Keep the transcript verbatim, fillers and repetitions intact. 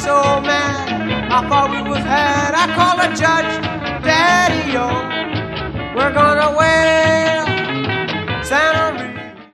so mad. I thought we was had. I called the judge, Daddy-o. We're gonna wait